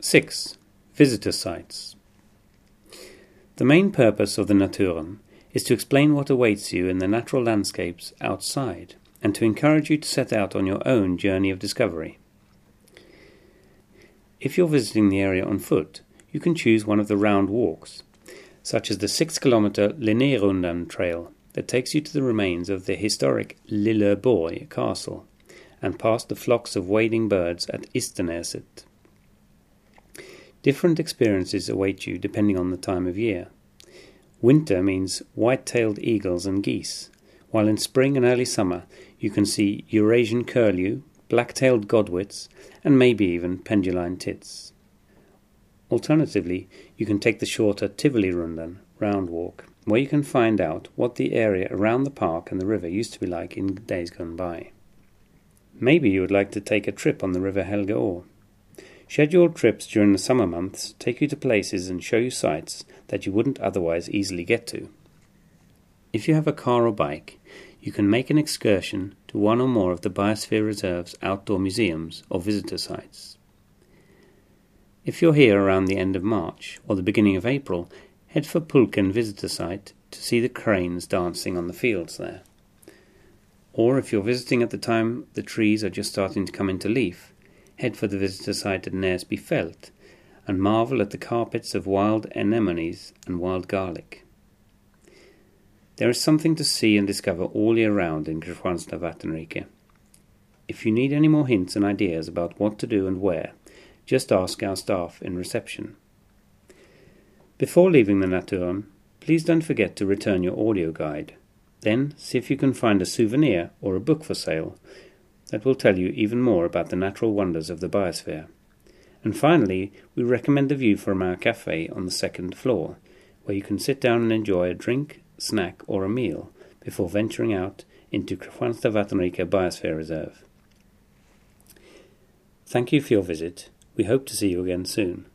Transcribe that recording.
6. Visitor sites. The main purpose of the Naturen is to explain what awaits you in the natural landscapes outside and to encourage you to set out on your own journey of discovery. If you're visiting the area on foot, you can choose one of the round walks, such as the 6-kilometer Linérundan trail that takes you to the remains of the historic Lilleborg castle and past the flocks of wading birds at Isterneset. Different experiences await you depending on the time of year. Winter means white-tailed eagles and geese, while in spring and early summer you can see Eurasian curlew, black-tailed godwits, and maybe even penduline tits. Alternatively, you can take the shorter Tivoli-rundan round walk, where you can find out what the area around the park and the river used to be like in days gone by. Maybe you would like to take a trip on the river Helge Å. Scheduled trips during the summer months take you to places and show you sights that you wouldn't otherwise easily get to. If you have a car or bike, you can make an excursion to one or more of the Biosphere Reserve's outdoor museums or visitor sites. If you're here around the end of March or the beginning of April, head for Pulken Visitor Site to see the cranes dancing on the fields there. Or if you're visiting at the time the trees are just starting to come into leaf, head for the visitor site at Näsby Fält and marvel at the carpets of wild anemones and wild garlic. There is something to see and discover all year round in Kristianstad Vattenrike. If you need any more hints and ideas about what to do and where, just ask our staff in reception. Before leaving the Naturen, please don't forget to return your audio guide. Then see if you can find a souvenir or a book for sale that will tell you even more about the natural wonders of the biosphere. And finally, we recommend the view from our cafe on the second floor, where you can sit down and enjoy a drink, snack or a meal before venturing out into Kristianstad Vattenrike Biosphere Reserve. Thank you for your visit. We hope to see you again soon.